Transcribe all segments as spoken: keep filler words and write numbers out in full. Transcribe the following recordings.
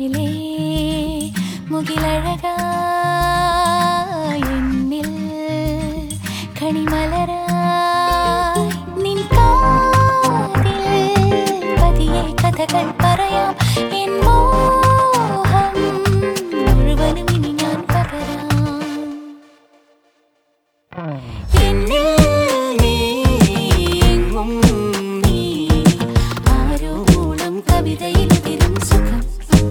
വാനിലേ മുകിലഴകായി എന്നിൽ കണിമലരായി നിൻ കാതിൽ പതിയെ കഥകൾ പറയാം എൻ മോഹം മുഴുവനും ഇനി ഞാൻ പകരാം എന്നിൽ നീ എങ്ങും നീ ആരോ മൂളം കവിതയിൽ തിരും സുഖം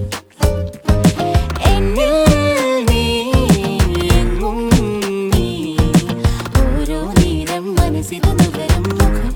എന്നിൽ നീ എങ്ങും നീ ഓരോ നേരം മനസ്സിൽ നുകരും മുഖം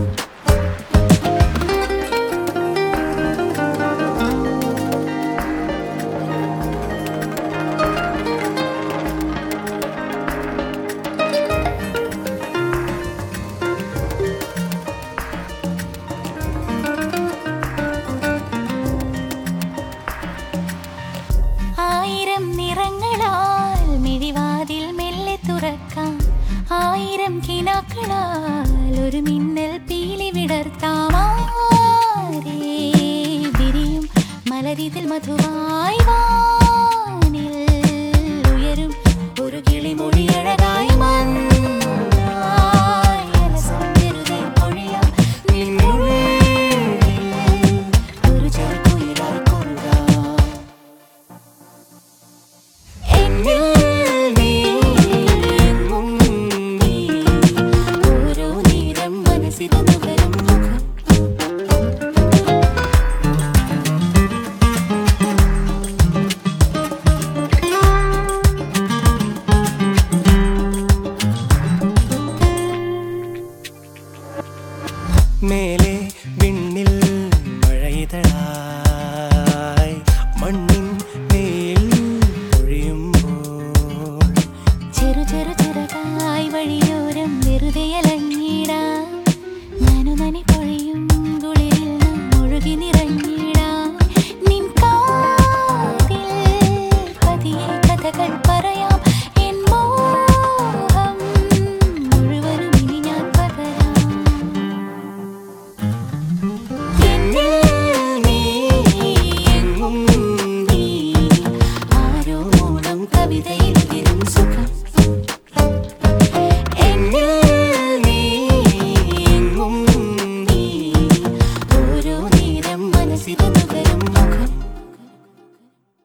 ആയിരം നിറങ്ങളാൽ മിഴിവാതിൽ മെല്ലെ തുറക്കാം ആയിരം കിനാക്കളാൽ ഒരു മിന്നൽ പീലി വിടർത്താം ആരേ വിരിയും മലരിതിൽ മധുവായി വാനിൽ ഉയരും ഒരു കിളിമൊഴി അഴകായി